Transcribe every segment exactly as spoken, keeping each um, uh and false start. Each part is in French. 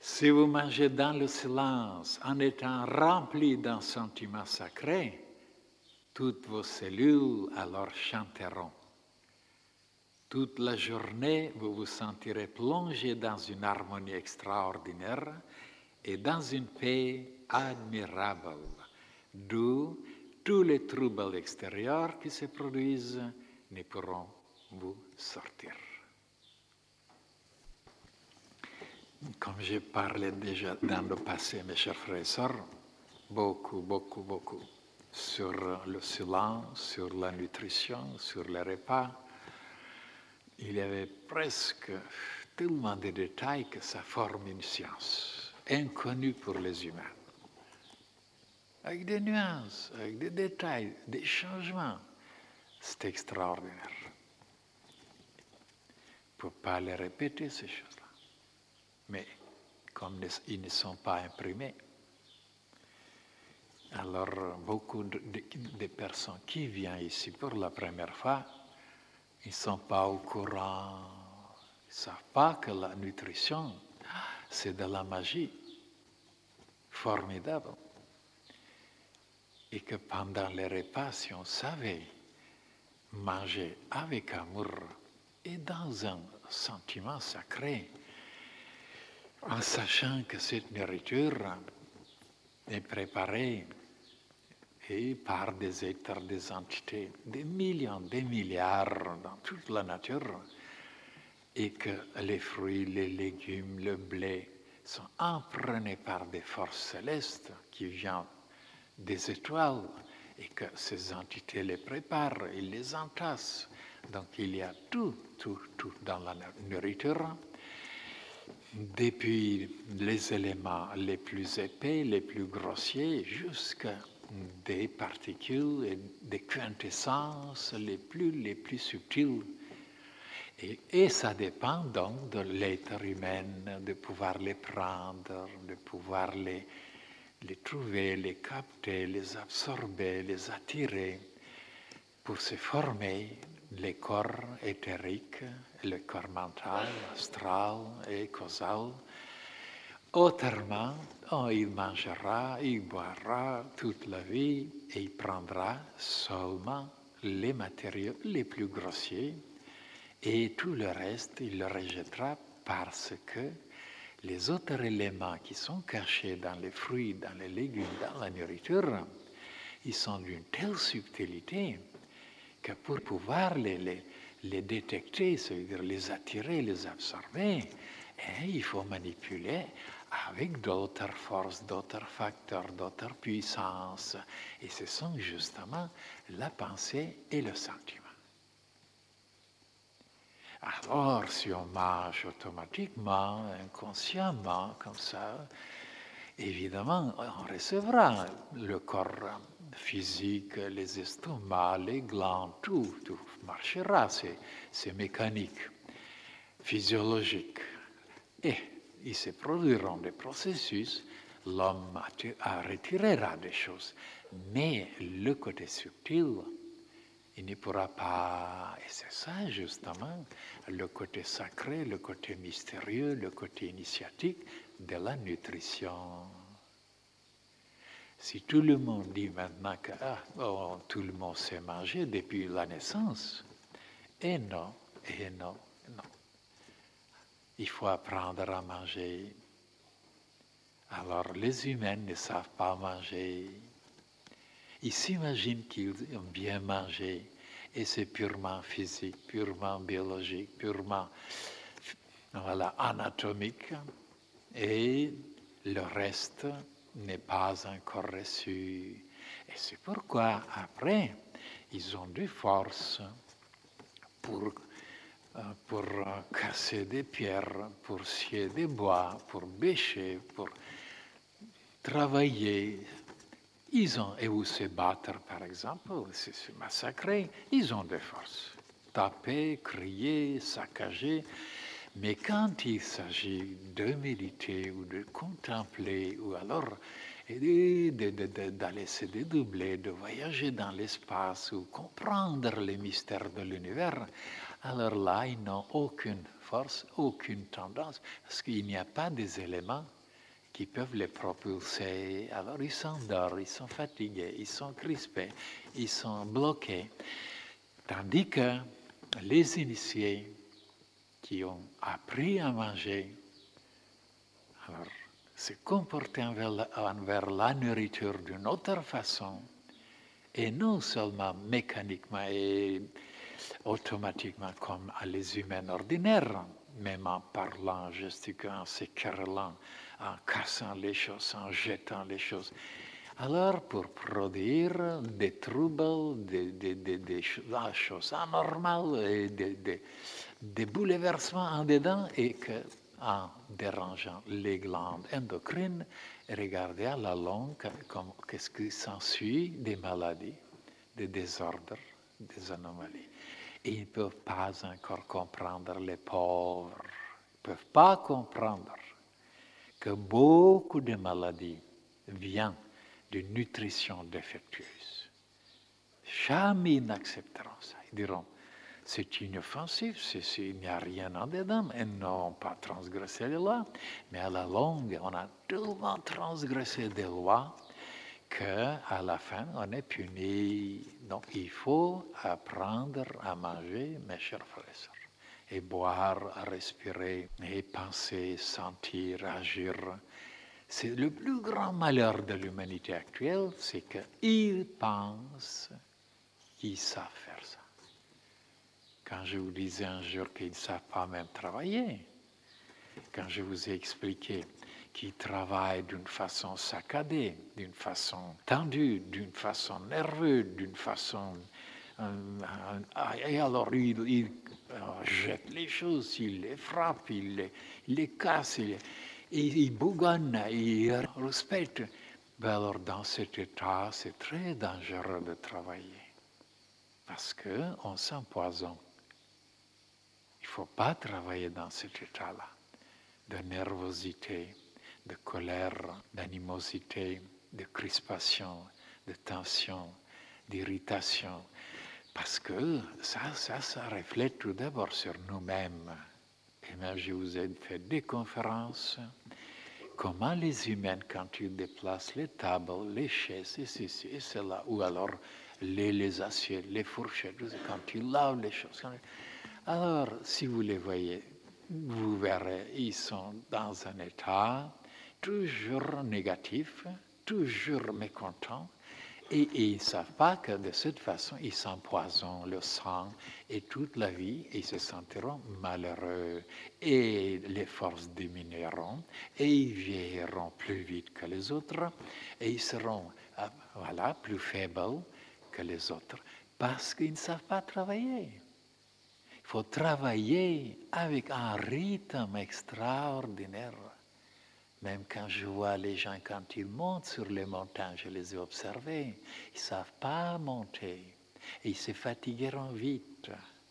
Si vous mangez dans le silence, en étant rempli d'un sentiment sacré, toutes vos cellules alors chanteront. Toute la journée, vous vous sentirez plongé dans une harmonie extraordinaire et dans une paix admirable, d'où tous les troubles extérieurs qui se produisent ne pourront vous sortir. Comme j'ai parlé déjà dans le passé, mes chers frères et sœurs, beaucoup, beaucoup, beaucoup, sur le silence, sur la nutrition, sur les repas, il y avait presque tellement de détails que ça forme une science inconnue pour les humains. Avec des nuances, avec des détails, des changements. C'est extraordinaire. On ne peut pas les répéter, ces choses-là. Mais comme ils ne sont pas imprimés, alors beaucoup de, de, de personnes qui viennent ici pour la première fois, ils ne sont pas au courant, ils ne savent pas que la nutrition, c'est de la magie formidable. Et que pendant les repas, si on savait manger avec amour et dans un sentiment sacré, en sachant que cette nourriture est préparée et par des êtres, des entités, des millions, des milliards dans toute la nature, et que les fruits, les légumes, le blé sont imprégnés par des forces célestes qui viennent des étoiles, et que ces entités les préparent, ils les entassent. Donc il y a tout, tout, tout dans la nourriture, depuis les éléments les plus épais, les plus grossiers, jusqu'à des particules et des quintessences les plus, les plus subtiles. Et, et ça dépend donc de l'être humain, de pouvoir les prendre, de pouvoir les, les trouver, les capter, les absorber, les attirer, pour se former les corps éthériques, le corps mental, astral et causal. Autrement, oh, il mangera, il boira toute la vie et il prendra seulement les matériaux les plus grossiers et tout le reste, il le rejettera parce que les autres éléments qui sont cachés dans les fruits, dans les légumes, dans la nourriture, ils sont d'une telle subtilité que pour pouvoir les, les, les détecter, c'est-à-dire les attirer, les absorber, eh, il faut manipuler avec d'autres forces, d'autres facteurs, d'autres puissances. Et ce sont justement la pensée et le sentiment. Alors, si on mange automatiquement, inconsciemment, comme ça, évidemment, on recevra le corps physique, les estomacs, les glandes, tout, tout marchera, c'est, c'est mécanique, physiologique. Et il se produiront des processus, l'homme retirera des choses. Mais le côté subtil, il ne pourra pas, et c'est ça justement, le côté sacré, le côté mystérieux, le côté initiatique de la nutrition. Si tout le monde dit maintenant que ah, oh, tout le monde sait manger depuis la naissance, et non, et non, non. Il faut apprendre à manger. Alors les humains ne savent pas manger. Ils s'imaginent qu'ils ont bien mangé, et c'est purement physique, purement biologique, purement voilà, anatomique, et le reste n'est pas encore reçu. Et c'est pourquoi, après, ils ont des forces pour, pour casser des pierres, pour scier des bois, pour bêcher, pour travailler. Ils ont, et où se battre, par exemple, c'est se massacrer, ils ont des forces. Taper, crier, saccager. Mais quand il s'agit de méditer ou de contempler, ou alors de, de, de, d'aller se dédoubler, de voyager dans l'espace ou comprendre les mystères de l'univers, alors là, ils n'ont aucune force, aucune tendance, parce qu'il n'y a pas des éléments qui peuvent les propulser. Alors ils s'endorment, ils sont fatigués, ils sont crispés, ils sont bloqués. Tandis que les initiés qui ont appris à manger, alors se comporter envers la, envers la nourriture d'une autre façon, et non seulement mécaniquement et automatiquement comme les humains ordinaires, même en parlant, gesticulant, s'écarlant, en cassant les choses, en jetant les choses. Alors, pour produire des troubles, des, des, des, des choses anormales, et des, des, des bouleversements en dedans, et que, en dérangeant les glandes endocrines, regardez à la longue comme, qu'est-ce qui s'ensuit, des maladies, des désordres, des anomalies. Et ils ne peuvent pas encore comprendre, les pauvres, ils ne peuvent pas comprendre que beaucoup de maladies viennent de nutrition défectueuse. Jamais ils n'accepteront ça. Ils diront, c'est inoffensif, c'est, c'est, il n'y a rien en dedans, ils n'ont pas transgressé les lois, mais à la longue, on a tellement transgressé des lois qu'à la fin, on est puni. Donc, il faut apprendre à manger, mes chers frères et sœurs, et boire, respirer, et penser, sentir, agir. C'est le plus grand malheur de l'humanité actuelle, c'est qu'ils pensent qu'ils savent faire ça. Quand je vous disais un jour qu'ils ne savent pas même travailler, quand je vous ai expliqué qu'ils travaillent d'une façon saccadée, d'une façon tendue, d'une façon nerveuse, d'une façon... Euh, et alors, ils, ils euh, jettent les choses, ils les frappent, ils les, ils les cassent, ils, ils, ils bougonnent, ils respectent. Ben alors, dans cet état, c'est très dangereux de travailler, parce qu'on s'empoisonne. Il ne faut pas travailler dans cet état-là, de nervosité, de colère, d'animosité, de crispation, de tension, d'irritation. Parce que ça, ça, ça reflète tout d'abord sur nous-mêmes. Et même je vous ai fait des conférences. Comment les humains, quand ils déplacent les tables, les chaises, et ceci, et cela, ou alors les, les assiettes, les fourchettes, quand ils lavent les choses. Alors, si vous les voyez, vous verrez, ils sont dans un état toujours négatif, toujours mécontent, et, et ils ne savent pas que de cette façon, ils s'empoisonnent le sang, et toute la vie, ils se sentiront malheureux, et les forces diminueront, et ils vieilliront plus vite que les autres, et ils seront voilà, plus faibles que les autres, parce qu'ils ne savent pas travailler. Il faut travailler avec un rythme extraordinaire. Même quand je vois les gens, quand ils montent sur les montagnes, je les ai observés, ils ne savent pas monter. Et ils se fatigueront vite.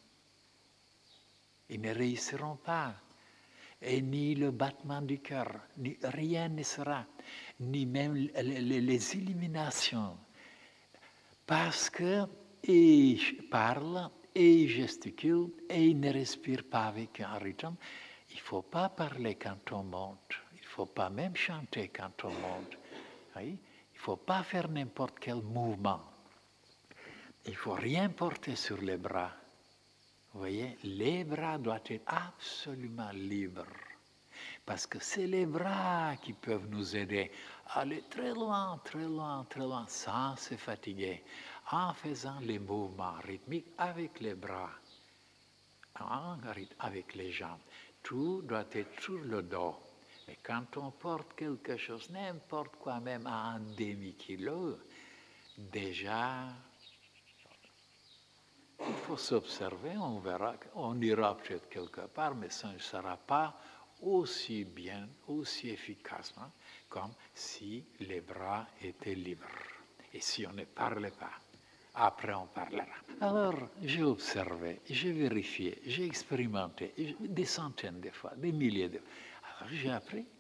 Ils ne réussiront pas. Et ni le battement du cœur, ni rien ne sera, ni même les, les, les illuminations. Parce qu'ils parlent, et ils gesticulent, et ils ne respirent pas avec un rythme. Il ne faut pas parler quand on monte. Il ne faut pas même chanter quand on monte. Oui? Il ne faut pas faire n'importe quel mouvement. Il ne faut rien porter sur les bras. Vous voyez, les bras doivent être absolument libres. Parce que c'est les bras qui peuvent nous aider à aller très loin, très loin, très loin, sans se fatiguer, en faisant les mouvements rythmiques avec les bras, avec les jambes. Tout doit être sur le dos. Mais quand on porte quelque chose, n'importe quoi, même à un demi-kilo, déjà, il faut s'observer, on verra, on ira peut-être quelque part, mais ça ne sera pas aussi bien, aussi efficacement comme si les bras étaient libres et si on ne parlait pas. Après, on parlera. Alors, j'ai observé, j'ai vérifié, j'ai expérimenté des centaines de fois, des milliers de fois. Alors, j'ai appris